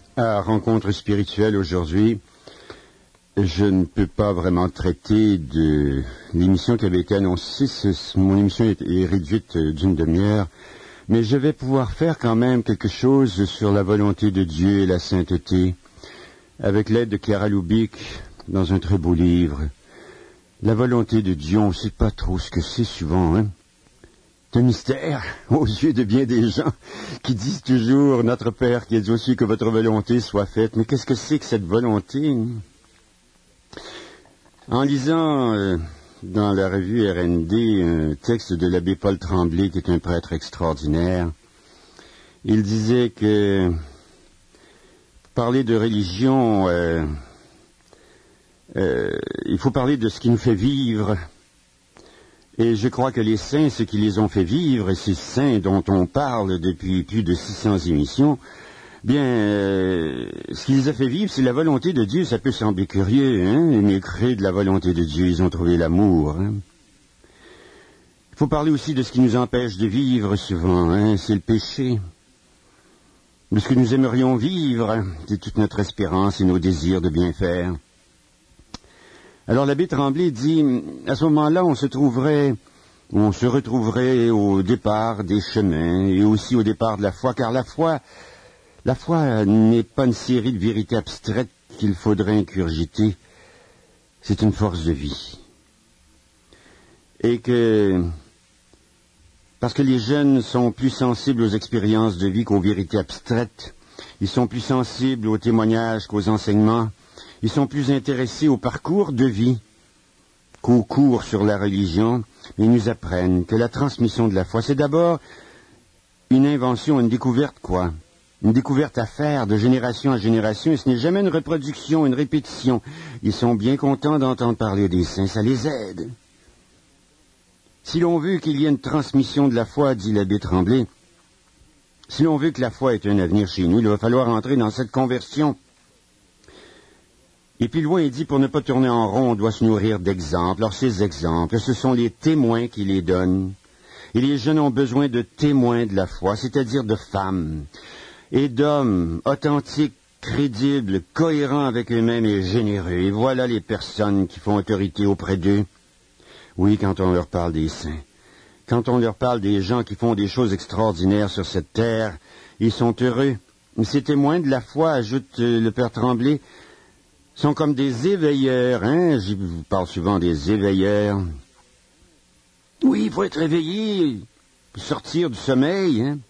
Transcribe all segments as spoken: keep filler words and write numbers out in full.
À Rencontre spirituelle aujourd'hui, je ne peux pas vraiment traiter de l'émission qui avait été annoncée. Mon émission est réduite d'une demi-heure, mais je vais pouvoir faire quand même quelque chose sur la volonté de Dieu et la sainteté, avec l'aide de Clara Lubick, dans un très beau livre. La volonté de Dieu, on ne sait pas trop ce que c'est souvent, hein. C'est un mystère aux yeux de bien des gens qui disent toujours « Notre Père qui êtes aux cieux, que votre volonté soit faite ». Mais qu'est-ce que c'est que cette volonté? En lisant euh, dans la revue R N D un texte de l'abbé Paul Tremblay, qui est un prêtre extraordinaire, il disait que parler de religion, euh, euh, il faut parler de ce qui nous fait vivre. Et je crois que les saints, ceux qui les ont fait vivre, et ces saints dont on parle depuis plus de six cents émissions, bien, euh, ce qui les a fait vivre, c'est la volonté de Dieu. Ça peut sembler curieux, hein, mais créer de la volonté de Dieu, ils ont trouvé l'amour. Hein. Il faut parler aussi de ce qui nous empêche de vivre souvent, hein, c'est le péché. De ce que nous aimerions vivre, c'est toute notre espérance et nos désirs de bien faire. Alors l'abbé Tremblay dit, à ce moment-là, on se trouverait, on se retrouverait au départ des chemins et aussi au départ de la foi, car la foi, la foi n'est pas une série de vérités abstraites qu'il faudrait incurgiter, c'est une force de vie. Et que, parce que les jeunes sont plus sensibles aux expériences de vie qu'aux vérités abstraites, ils sont plus sensibles aux témoignages qu'aux enseignements, ils sont plus intéressés au parcours de vie qu'aux cours sur la religion. Ils nous apprennent que la transmission de la foi, c'est d'abord une invention, une découverte, quoi. Une découverte à faire de génération à génération, et ce n'est jamais une reproduction, une répétition. Ils sont bien contents d'entendre parler des saints, ça les aide. Si l'on veut qu'il y ait une transmission de la foi, dit l'abbé Tremblay, si l'on veut que la foi ait un avenir chez nous, il va falloir entrer dans cette conversion. Et puis loin, il dit, pour ne pas tourner en rond, on doit se nourrir d'exemples. Alors ces exemples, ce sont les témoins qui les donnent. Et les jeunes ont besoin de témoins de la foi, c'est-à-dire de femmes et d'hommes authentiques, crédibles, cohérents avec eux-mêmes et généreux. Et voilà les personnes qui font autorité auprès d'eux. Oui, quand on leur parle des saints, quand on leur parle des gens qui font des choses extraordinaires sur cette terre, ils sont heureux. Ces témoins de la foi, ajoute le père Tremblay, sont comme des éveilleurs, hein, je vous parle souvent des éveilleurs. Oui, il faut être éveillé, sortir du sommeil, hein.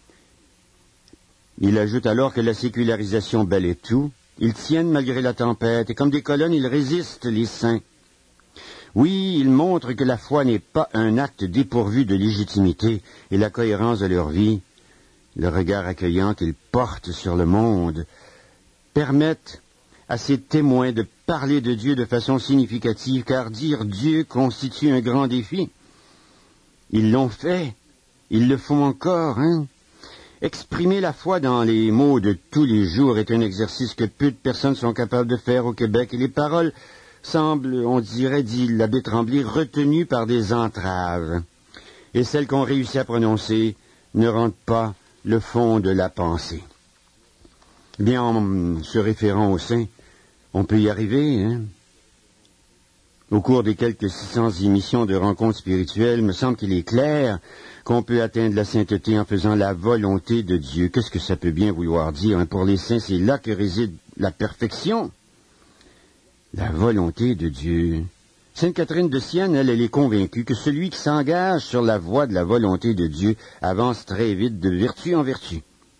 Il ajoute alors que la sécularisation balaie tout, ils tiennent malgré la tempête, et comme des colonnes, ils résistent, les saints. Oui, ils montrent que la foi n'est pas un acte dépourvu de légitimité, et la cohérence de leur vie, le regard accueillant qu'ils portent sur le monde, permettent à ces témoins de parler de Dieu de façon significative, car dire Dieu constitue un grand défi. Ils l'ont fait, ils le font encore, hein. Exprimer la foi dans les mots de tous les jours est un exercice que peu de personnes sont capables de faire au Québec, et les paroles semblent, on dirait, dit l'abbé Tremblay, retenues par des entraves. Et celles qu'on réussit à prononcer ne rendent pas le fond de la pensée. Eh bien, en se référant aux saints, on peut y arriver, hein. Au cours des quelques six cents émissions de rencontres spirituelles, me semble qu'il est clair qu'on peut atteindre la sainteté en faisant la volonté de Dieu. Qu'est-ce que ça peut bien vouloir dire, hein? Pour les saints, c'est là que réside la perfection. La volonté de Dieu. Sainte Catherine de Sienne, elle, elle est convaincue que celui qui s'engage sur la voie de la volonté de Dieu avance très vite de vertu en vertu.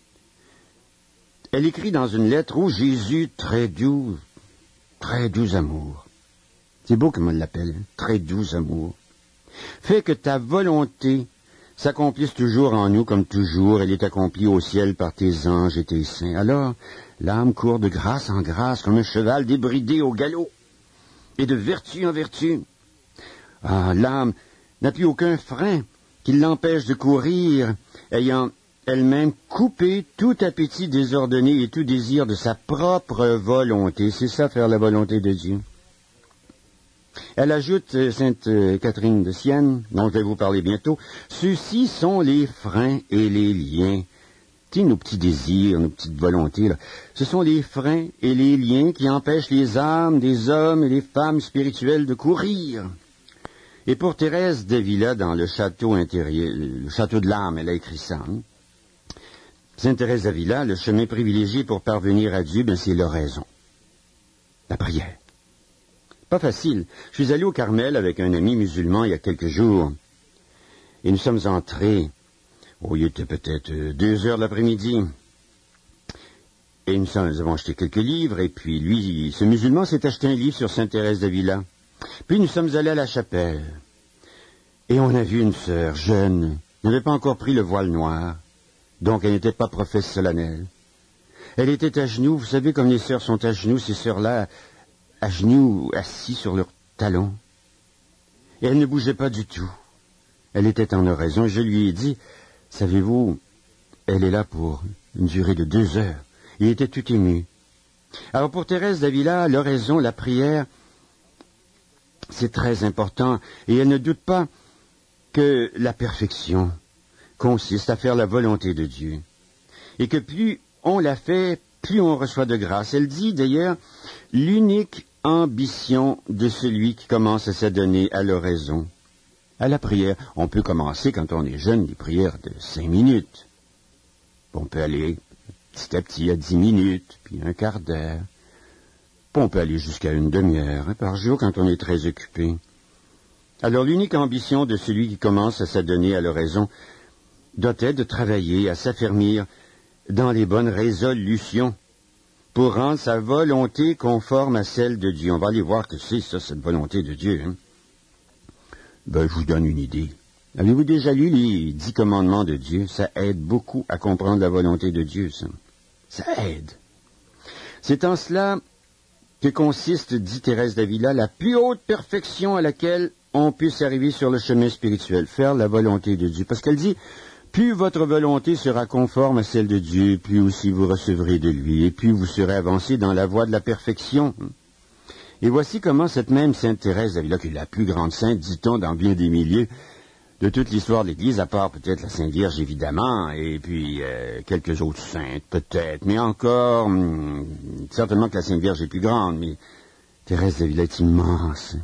Elle écrit dans une lettre, « Oh Jésus, très doux, très doux amour. » C'est beau comme elle l'appelle, hein? Très doux amour. Fais que ta volonté s'accomplisse toujours en nous comme toujours. Elle est accomplie au ciel par tes anges et tes saints. Alors, l'âme court de grâce en grâce comme un cheval débridé au galop, et de vertu en vertu. Ah, l'âme n'a plus aucun frein qui l'empêche de courir, ayant elle-même coupé tout appétit désordonné et tout désir de sa propre volonté. C'est ça, faire la volonté de Dieu. Elle ajoute, Sainte Catherine de Sienne, dont je vais vous parler bientôt, « Ceux-ci sont les freins et les liens. » Tu sais, nos petits désirs, nos petites volontés, là, ce sont les freins et les liens qui empêchent les âmes des hommes et les femmes spirituelles de courir. Et pour Thérèse d'Avila, dans le château intérieur, le château de l'âme, elle a écrit ça. Hein? Sainte Thérèse d'Avila, le chemin privilégié pour parvenir à Dieu, ben c'est l'oraison, la prière. Pas facile. Je suis allé au Carmel avec un ami musulman il y a quelques jours, et nous sommes entrés. Oh, il était peut-être deux heures de l'après-midi. Et nous, sommes, nous avons acheté quelques livres, et puis lui, ce musulman s'est acheté un livre sur Sainte Thérèse d'Avila. Puis nous sommes allés à la chapelle. Et on a vu une sœur jeune, n'avait pas encore pris le voile noir, donc elle n'était pas prophète solennelle. Elle était à genoux, vous savez comme les sœurs sont à genoux, ces sœurs-là, à genoux, assis sur leurs talons. Et elle ne bougeait pas du tout. Elle était en oraison, et je lui ai dit, savez-vous, elle est là pour une durée de deux heures. Il était tout ému. Alors pour Thérèse d'Avila, l'oraison, la prière, c'est très important. Et elle ne doute pas que la perfection consiste à faire la volonté de Dieu. Et que plus on la fait, plus on reçoit de grâce. Elle dit d'ailleurs, l'unique ambition de celui qui commence à s'adonner à l'oraison, à la prière. On peut commencer, quand on est jeune, des prières de cinq minutes. On peut aller petit à petit à dix minutes, puis un quart d'heure. Puis on peut aller jusqu'à une demi-heure hein, par jour quand on est très occupé. Alors l'unique ambition de celui qui commence à s'adonner à l'oraison doit être de travailler à s'affermir dans les bonnes résolutions pour rendre sa volonté conforme à celle de Dieu. On va aller voir que c'est ça, cette volonté de Dieu. Hein? Ben, je vous donne une idée. Avez-vous déjà lu les dix commandements de Dieu? Ça aide beaucoup à comprendre la volonté de Dieu, ça. Ça aide. C'est en cela que consiste, dit Thérèse d'Avila, la plus haute perfection à laquelle on puisse arriver sur le chemin spirituel, faire la volonté de Dieu. Parce qu'elle dit, plus votre volonté sera conforme à celle de Dieu, plus aussi vous recevrez de lui, et plus vous serez avancé dans la voie de la perfection. Et voici comment cette même Sainte Thérèse d'Avila, qui est la plus grande sainte, dit-on, dans bien des milieux, de toute l'histoire de l'Église, à part peut-être la Sainte Vierge, évidemment, et puis euh, quelques autres saintes, peut-être, mais encore, hum, certainement que la Sainte Vierge est plus grande, mais Thérèse d'Avila est immense.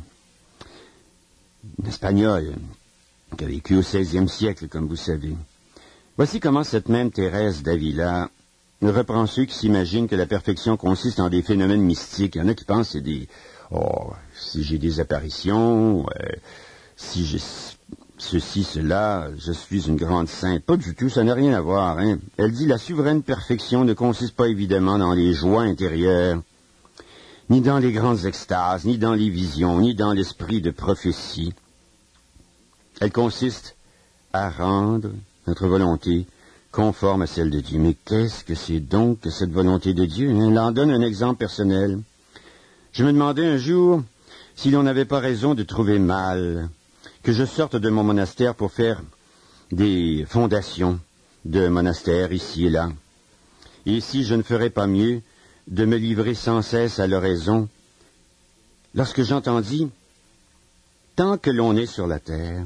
Une Espagnole qui a vécu au seizième siècle, comme vous savez. Voici comment cette même Thérèse d'Avila reprend ceux qui s'imaginent que la perfection consiste en des phénomènes mystiques. Il y en a qui pensent que c'est des... Oh, si j'ai des apparitions, euh, si j'ai ceci, cela, je suis une grande sainte. Pas du tout, ça n'a rien à voir. Hein. Elle dit la souveraine perfection ne consiste pas évidemment dans les joies intérieures, ni dans les grandes extases, ni dans les visions, ni dans l'esprit de prophétie. Elle consiste à rendre notre volonté conforme à celle de Dieu. Mais qu'est-ce que c'est donc que cette volonté de Dieu? Elle en donne un exemple personnel. Je me demandais un jour si l'on n'avait pas raison de trouver mal que je sorte de mon monastère pour faire des fondations de monastères ici et là. Et si je ne ferais pas mieux de me livrer sans cesse à l'oraison, lorsque j'entendis, tant que l'on est sur la terre,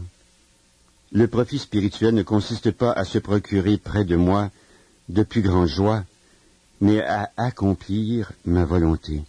le profit spirituel ne consiste pas à se procurer près de moi de plus grandes joies, mais à accomplir ma volonté.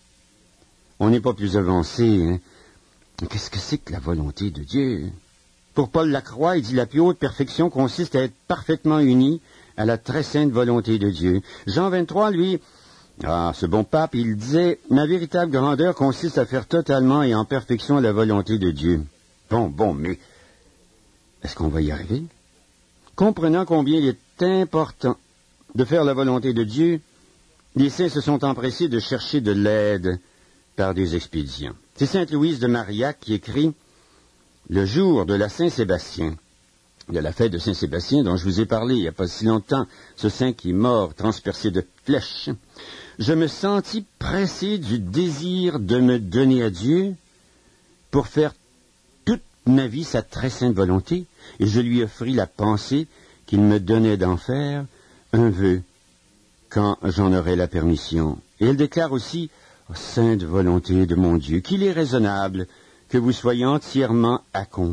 On n'est pas plus avancé, hein? Qu'est-ce que c'est que la volonté de Dieu? Pour Paul Lacroix, il dit la plus haute perfection consiste à être parfaitement uni à la très sainte volonté de Dieu. Jean vingt-trois, lui, ah, ce bon pape, il disait ma véritable grandeur consiste à faire totalement et en perfection la volonté de Dieu. Bon, bon, mais est-ce qu'on va y arriver? Comprenant combien il est important de faire la volonté de Dieu, les saints se sont empressés de chercher de l'aide par des expédients. C'est sainte Louise de Marillac qui écrit « Le jour de la Saint-Sébastien », de la fête de Saint-Sébastien dont je vous ai parlé il n'y a pas si longtemps, ce saint qui est mort, transpercé de flèches, je me sentis pressé du désir de me donner à Dieu pour faire toute ma vie sa très sainte volonté, et je lui offris la pensée qu'il me donnait d'en faire un vœu quand j'en aurai la permission. Et elle déclare aussi « Sainte volonté de mon Dieu, qu'il est raisonnable que vous soyez entièrement accompli. »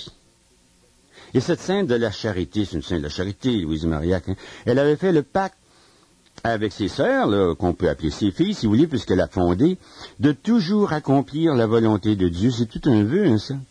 Et cette sainte de la charité, c'est une sainte de la charité, Louise Marillac, hein, elle avait fait le pacte avec ses sœurs, là, qu'on peut appeler ses filles, si vous voulez, puisqu'elle a fondé, de toujours accomplir la volonté de Dieu. C'est tout un vœu, hein, ça.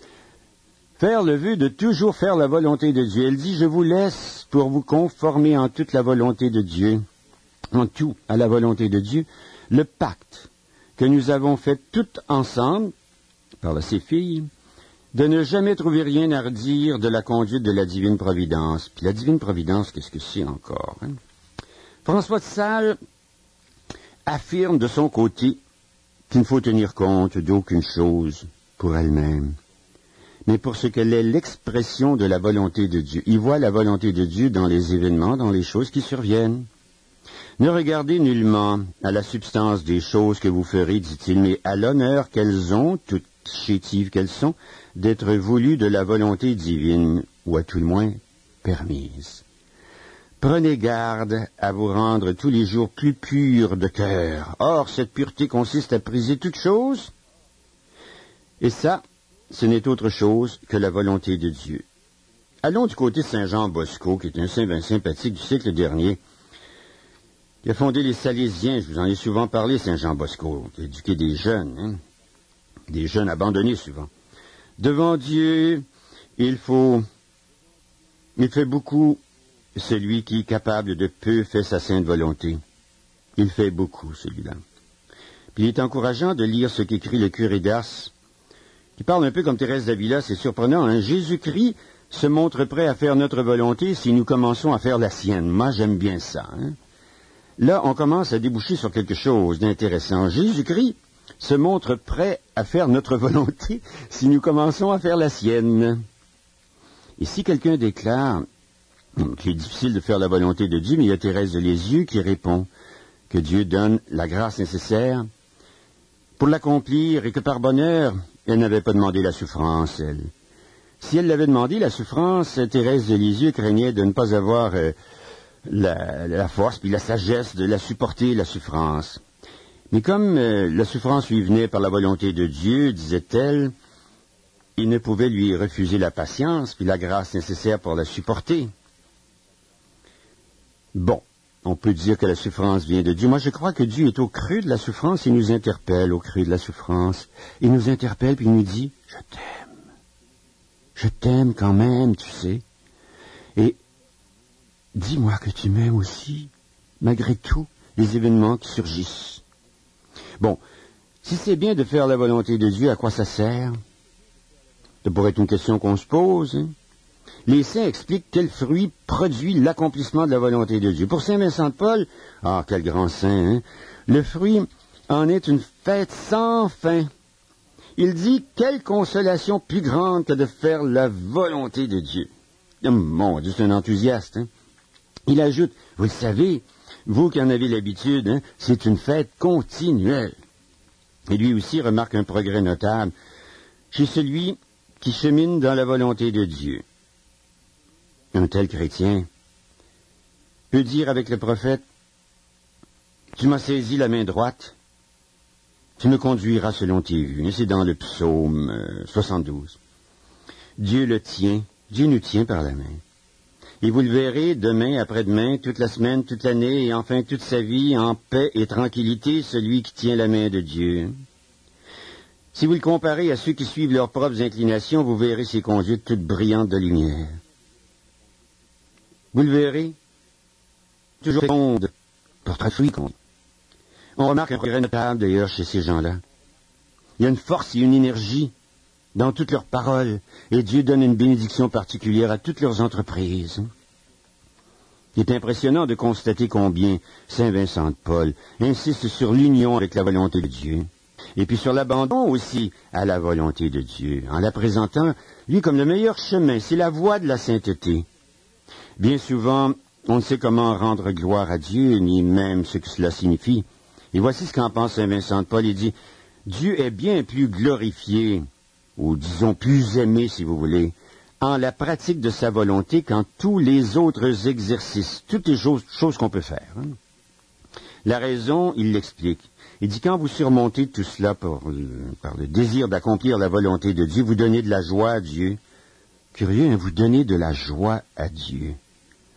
Faire le vœu de toujours faire la volonté de Dieu. Elle dit, je vous laisse pour vous conformer en toute la volonté de Dieu, en tout à la volonté de Dieu, le pacte que nous avons fait toutes ensemble, par ses filles, de ne jamais trouver rien à redire de la conduite de la divine providence. Puis la divine providence, qu'est-ce que c'est encore, hein? François de Sales affirme de son côté qu'il ne faut tenir compte d'aucune chose pour elle-même, mais pour ce qu'elle est l'expression de la volonté de Dieu. Il voit la volonté de Dieu dans les événements, dans les choses qui surviennent. Ne regardez nullement à la substance des choses que vous ferez, dit-il, mais à l'honneur qu'elles ont, toutes chétives qu'elles sont, d'être voulues de la volonté divine, ou à tout le moins permise. Prenez garde à vous rendre tous les jours plus purs de cœur. Or, cette pureté consiste à priser toute chose, et ça, ce n'est autre chose que la volonté de Dieu. Allons du côté de Saint Jean Bosco, qui est un saint bien sympathique du siècle dernier, qui a fondé les Salésiens. Je vous en ai souvent parlé, Saint Jean Bosco, qui a éduqué des jeunes, hein, des jeunes abandonnés souvent. Devant Dieu, il faut, il fait beaucoup. Celui qui est capable de peu fait sa sainte volonté. Il fait beaucoup, celui-là. Puis il est encourageant de lire ce qu'écrit le curé d'Ars, qui parle un peu comme Thérèse d'Avila. C'est surprenant, hein? Jésus-Christ se montre prêt à faire notre volonté si nous commençons à faire la sienne. Moi, j'aime bien ça, hein? Là, on commence à déboucher sur quelque chose d'intéressant. Jésus-Christ se montre prêt à faire notre volonté si nous commençons à faire la sienne. Et si quelqu'un déclare qu'il est difficile de faire la volonté de Dieu, mais il y a Thérèse de Lisieux qui répond que Dieu donne la grâce nécessaire pour l'accomplir et que par bonheur, elle n'avait pas demandé la souffrance, elle. Si elle l'avait demandé, la souffrance, Thérèse de Lisieux craignait de ne pas avoir euh, la, la force puis la sagesse de la supporter, la souffrance. Mais comme euh, la souffrance lui venait par la volonté de Dieu, disait-elle, il ne pouvait lui refuser la patience puis la grâce nécessaire pour la supporter. Bon, on peut dire que la souffrance vient de Dieu. Moi, je crois que Dieu est au creux de la souffrance. Il nous interpelle au creux de la souffrance. Il nous interpelle, puis il nous dit, « Je t'aime. Je t'aime quand même, tu sais. Et dis-moi que tu m'aimes aussi, malgré tous les événements qui surgissent. » Bon, si c'est bien de faire la volonté de Dieu, à quoi ça sert? Ça pourrait être une question qu'on se pose, hein? Les saints expliquent quel fruit produit l'accomplissement de la volonté de Dieu. Pour saint Vincent de Paul, ah, quel grand saint, hein? Le fruit en est une fête sans fin. Il dit, quelle consolation plus grande que de faire la volonté de Dieu. Mon Dieu, c'est un enthousiaste, hein? Il ajoute, vous le savez, vous qui en avez l'habitude, hein, c'est une fête continuelle. Et lui aussi remarque un progrès notable chez celui qui chemine dans la volonté de Dieu. Un tel chrétien peut dire avec le prophète, « Tu m'as saisi la main droite, tu me conduiras selon tes vues. » C'est dans le psaume soixante-douze. Dieu le tient, Dieu nous tient par la main. Et vous le verrez demain, après-demain, toute la semaine, toute l'année, et enfin toute sa vie, en paix et tranquillité, celui qui tient la main de Dieu. Si vous le comparez à ceux qui suivent leurs propres inclinations, vous verrez ses conduites toutes brillantes de lumière. Vous le verrez, toujours féconde, portrait féconde. On remarque un progrès notable d'ailleurs chez ces gens-là. Il y a une force et une énergie dans toutes leurs paroles, et Dieu donne une bénédiction particulière à toutes leurs entreprises. Il est impressionnant de constater combien saint Vincent de Paul insiste sur l'union avec la volonté de Dieu, et puis sur l'abandon aussi à la volonté de Dieu, en la présentant, lui, comme le meilleur chemin. C'est la voie de la sainteté. Bien souvent, on ne sait comment rendre gloire à Dieu, ni même ce que cela signifie. Et voici ce qu'en pense saint Vincent de Paul. Il dit, « Dieu est bien plus glorifié, ou disons plus aimé, si vous voulez, en la pratique de sa volonté qu'en tous les autres exercices, toutes les choses, choses qu'on peut faire. Hein. La raison, il l'explique. Il dit, quand vous surmontez tout cela par, par le désir d'accomplir la volonté de Dieu, vous donnez de la joie à Dieu. Curieux, hein, vous donnez de la joie à Dieu.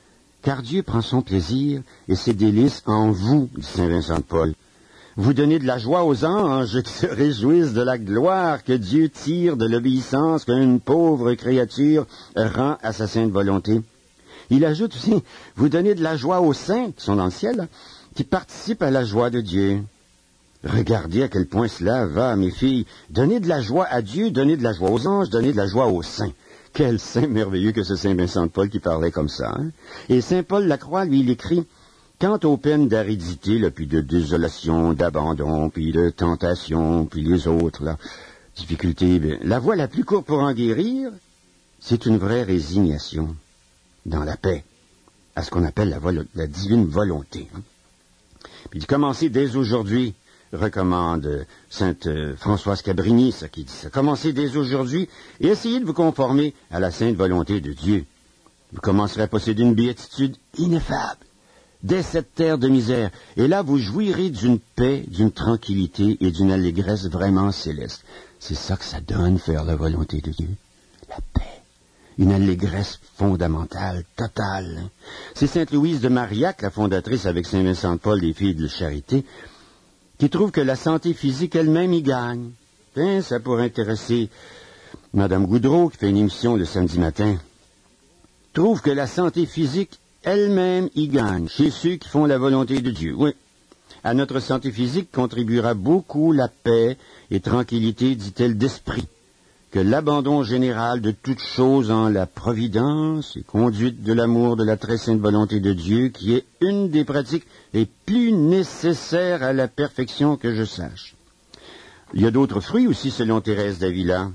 Car Dieu prend son plaisir et ses délices en vous, dit saint Vincent de Paul. Vous donnez de la joie aux anges qui se réjouissent de la gloire que Dieu tire de l'obéissance qu'une pauvre créature rend à sa sainte volonté. Il ajoute aussi, vous donnez de la joie aux saints qui sont dans le ciel, qui participent à la joie de Dieu. Regardez à quel point cela va, mes filles. Donnez de la joie à Dieu, donnez de la joie aux anges, donnez de la joie aux saints. Quel saint merveilleux que ce saint Vincent de Paul qui parlait comme ça. Hein? Et saint Paul Lacroix, lui, il écrit, quant aux peines d'aridité, là, puis de désolation, d'abandon, puis de tentation, puis les autres, là, difficultés, bien, la voie la plus courte pour en guérir, c'est une vraie résignation dans la paix, à ce qu'on appelle la, vol- la divine volonté. Hein? Puis de commencer dès aujourd'hui, recommande sainte euh, Françoise Cabrini, ça qui dit ça. Commencez dès aujourd'hui et essayez de vous conformer à la sainte volonté de Dieu. Vous commencerez à posséder une béatitude ineffable dès cette terre de misère. Et là, vous jouirez d'une paix, d'une tranquillité et d'une allégresse vraiment céleste. C'est ça que ça donne, faire la volonté de Dieu. La paix. Une allégresse fondamentale, totale. Hein. C'est sainte Louise de Marillac, la fondatrice avec saint Vincent de Paul des Filles de Charité, qui trouve que la santé physique elle-même y gagne. Hein, ça pourrait intéresser Madame Goudreau, qui fait une émission le samedi matin. Trouve que la santé physique elle-même y gagne, chez ceux qui font la volonté de Dieu. Oui, à notre santé physique contribuera beaucoup la paix et tranquillité, dit-elle, d'esprit, que l'abandon général de toutes choses en la providence et conduite de l'amour de la très sainte volonté de Dieu, qui est une des pratiques les plus nécessaires à la perfection que je sache. Il y a d'autres fruits aussi, selon Thérèse d'Avila.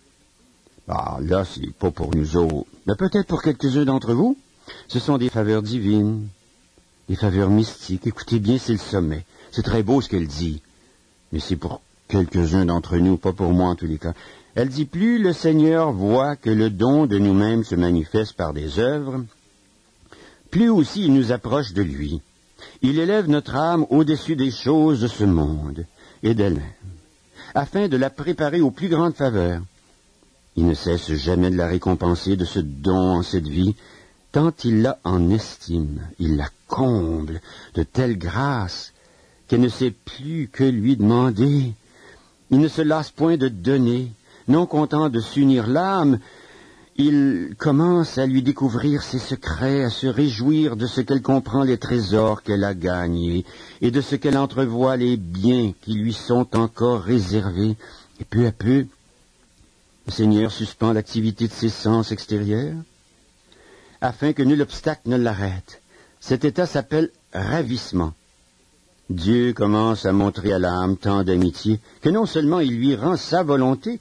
Ah, là, c'est pas pour nous autres, mais peut-être pour quelques-uns d'entre vous. Ce sont des faveurs divines, des faveurs mystiques. Écoutez bien, c'est le sommet. C'est très beau ce qu'elle dit, mais c'est pour quelques-uns d'entre nous, pas pour moi en tous les cas. Elle dit, plus le Seigneur voit que le don de nous-mêmes se manifeste par des œuvres, plus aussi il nous approche de lui. Il élève notre âme au-dessus des choses de ce monde et d'elle-même, afin de la préparer aux plus grandes faveurs. Il ne cesse jamais de la récompenser de ce don en cette vie, tant il l'a en estime, il la comble de telle grâce qu'elle ne sait plus que lui demander. Il ne se lasse point de donner. Non content de s'unir l'âme, il commence à lui découvrir ses secrets, à se réjouir de ce qu'elle comprend les trésors qu'elle a gagnés, et de ce qu'elle entrevoit les biens qui lui sont encore réservés. Et peu à peu, le Seigneur suspend l'activité de ses sens extérieurs, afin que nul obstacle ne l'arrête. Cet état s'appelle ravissement. Dieu commence à montrer à l'âme tant d'amitié, que non seulement il lui rend sa volonté,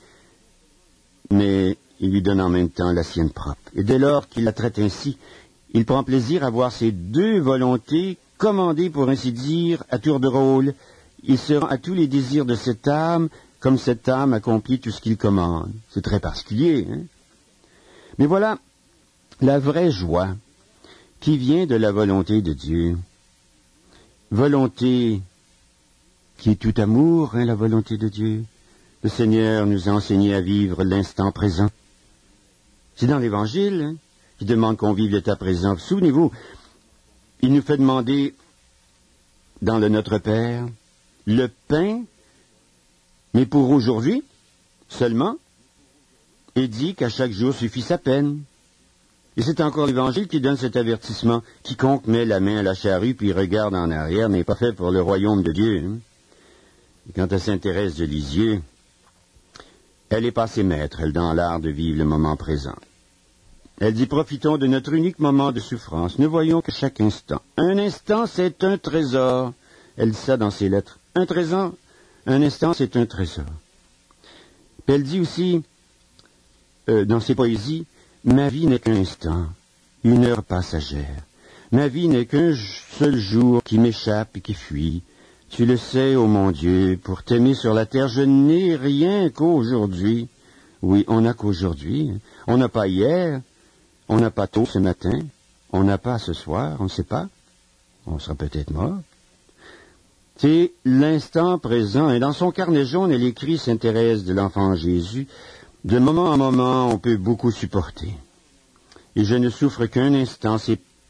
mais il lui donne en même temps la sienne propre. Et dès lors qu'il la traite ainsi, il prend plaisir à voir ces deux volontés commandées, pour ainsi dire, à tour de rôle. Il se rend à tous les désirs de cette âme, comme cette âme accomplit tout ce qu'il commande. C'est très particulier, hein? Mais voilà la vraie joie qui vient de la volonté de Dieu. Volonté qui est tout amour, hein, la volonté de Dieu. Le Seigneur nous a enseigné à vivre l'instant présent. C'est dans l'Évangile, hein, qui demande qu'on vive l'état présent. Souvenez-vous, il nous fait demander dans le Notre Père le pain, mais pour aujourd'hui seulement, et dit qu'à chaque jour suffit sa peine. Et c'est encore l'Évangile qui donne cet avertissement. Quiconque met la main à la charrue puis regarde en arrière n'est pas fait pour le royaume de Dieu. Hein. Et quant à sainte Thérèse de Lisieux, elle est passée maître, elle, dans l'art de vivre le moment présent. Elle dit, profitons de notre unique moment de souffrance. Ne voyons que chaque instant. Un instant, c'est un trésor. Elle dit ça dans ses lettres. Un trésor, un instant, c'est un trésor. Puis elle dit aussi, euh, dans ses poésies, ma vie n'est qu'un instant, une heure passagère. Ma vie n'est qu'un seul jour qui m'échappe et qui fuit. Tu le sais, ô mon Dieu, pour t'aimer sur la terre, je n'ai rien qu'aujourd'hui. Oui, on n'a qu'aujourd'hui. On n'a pas hier, on n'a pas tôt ce matin, on n'a pas ce soir, on ne sait pas. On sera peut-être mort. C'est l'instant présent. Et dans son carnet jaune, elle écrit, sainte Thérèse de l'Enfant Jésus, de moment en moment, on peut beaucoup supporter. Et je ne souffre qu'un instant, c'est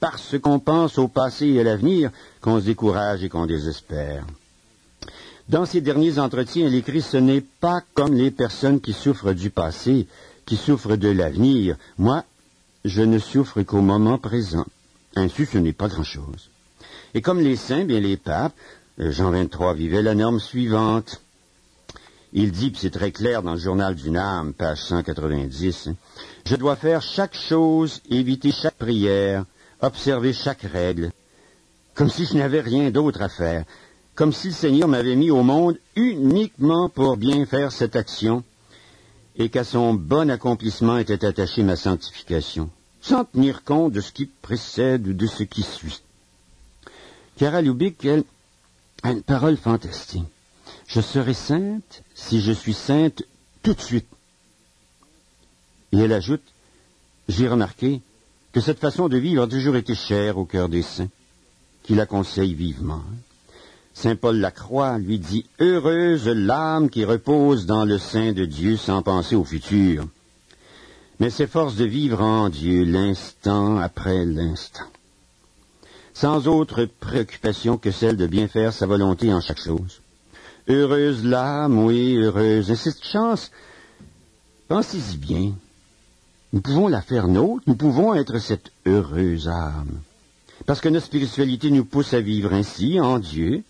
parce qu'on pense au passé et à l'avenir qu'on se décourage et qu'on désespère. Dans ces derniers entretiens, il écrit « Ce n'est pas comme les personnes qui souffrent du passé, qui souffrent de l'avenir. Moi, je ne souffre qu'au moment présent. Ainsi, ce n'est pas grand-chose. » Et comme les saints, bien les papes, Jean vingt-trois vivait la norme suivante. Il dit, puis c'est très clair dans le journal d'une âme, page cent quatre-vingt-dix, hein, « Je dois faire chaque chose, éviter chaque prière, observer chaque règle, comme si je n'avais rien d'autre à faire, comme si le Seigneur m'avait mis au monde uniquement pour bien faire cette action, et qu'à son bon accomplissement était attachée ma sanctification, sans tenir compte de ce qui précède ou de ce qui suit. » Clara Lubick, elle, a une parole fantastique. « Je serai sainte si je suis sainte tout de suite. » Et elle ajoute, « J'ai remarqué que cette façon de vivre a toujours été chère au cœur des saints, qui la conseillent vivement. » Saint Paul Lacroix lui dit, « Heureuse l'âme qui repose dans le sein de Dieu sans penser au futur, mais s'efforce de vivre en Dieu l'instant après l'instant, sans autre préoccupation que celle de bien faire sa volonté en chaque chose. Heureuse l'âme, oui, heureuse. Et cette chance, pensez-y bien, nous pouvons la faire nôtre, nous pouvons être cette heureuse âme, parce que notre spiritualité nous pousse à vivre ainsi, en Dieu,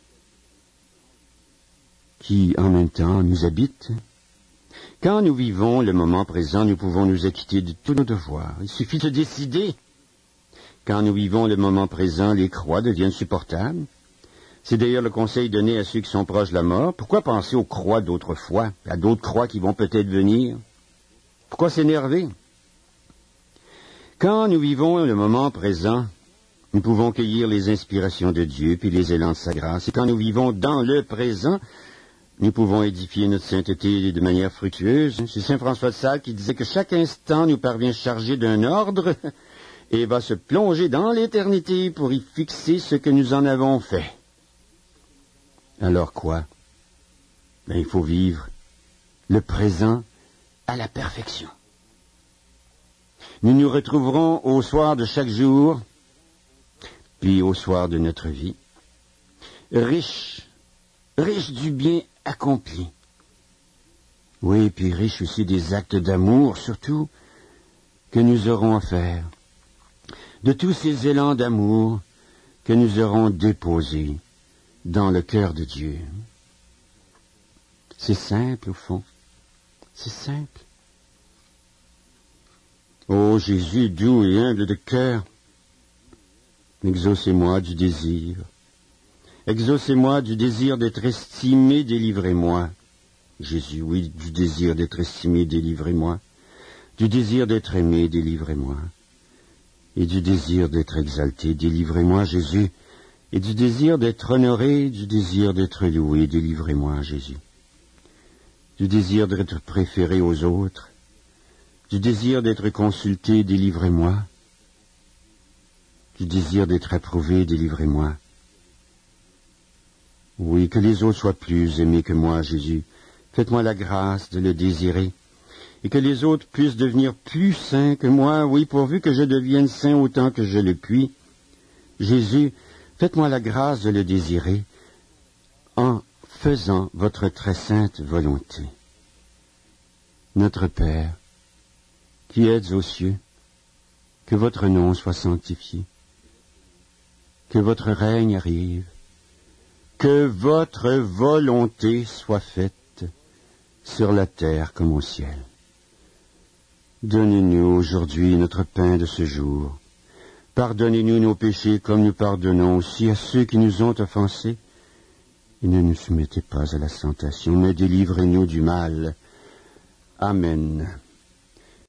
qui, en même temps, nous habite. Quand nous vivons le moment présent, nous pouvons nous acquitter de tous nos devoirs. Il suffit de décider. Quand nous vivons le moment présent, les croix deviennent supportables. C'est d'ailleurs le conseil donné à ceux qui sont proches de la mort. Pourquoi penser aux croix d'autrefois, à d'autres croix qui vont peut-être venir? Pourquoi s'énerver? Quand nous vivons le moment présent, nous pouvons cueillir les inspirations de Dieu puis les élans de sa grâce. Et quand nous vivons dans le présent, nous pouvons édifier notre sainteté de manière fructueuse. C'est saint François de Sales qui disait que chaque instant nous parvient chargé d'un ordre et va se plonger dans l'éternité pour y fixer ce que nous en avons fait. Alors quoi? Ben, il faut vivre le présent à la perfection. Nous nous retrouverons au soir de chaque jour, puis au soir de notre vie, riches, riches du bien accompli. Oui, puis riches aussi des actes d'amour, surtout, que nous aurons à faire, de tous ces élans d'amour que nous aurons déposés dans le cœur de Dieu. C'est simple, au fond. C'est simple. Ô Jésus, doux et humble de cœur, exaucez-moi du désir. Exaucez-moi du désir d'être estimé, délivrez-moi. Jésus, oui, du désir d'être estimé, délivrez-moi. Du désir d'être aimé, délivrez-moi. Et du désir d'être exalté, délivrez-moi, Jésus. Et du désir d'être honoré, du désir d'être loué, délivrez-moi, Jésus. Du désir d'être préféré aux autres, du désir d'être consulté, délivrez-moi. Du désir d'être approuvé, délivrez-moi. Oui, que les autres soient plus aimés que moi, Jésus. Faites-moi la grâce de le désirer. Et que les autres puissent devenir plus saints que moi, oui, pourvu que je devienne saint autant que je le puis. Jésus, faites-moi la grâce de le désirer en faisant votre très sainte volonté. Notre Père, qui êtes aux cieux, que votre nom soit sanctifié, que votre règne arrive, que votre volonté soit faite sur la terre comme au ciel. Donnez-nous aujourd'hui notre pain de ce jour. Pardonnez-nous nos péchés comme nous pardonnons aussi à ceux qui nous ont offensés. Et ne nous soumettez pas à la tentation, mais délivrez-nous du mal. Amen.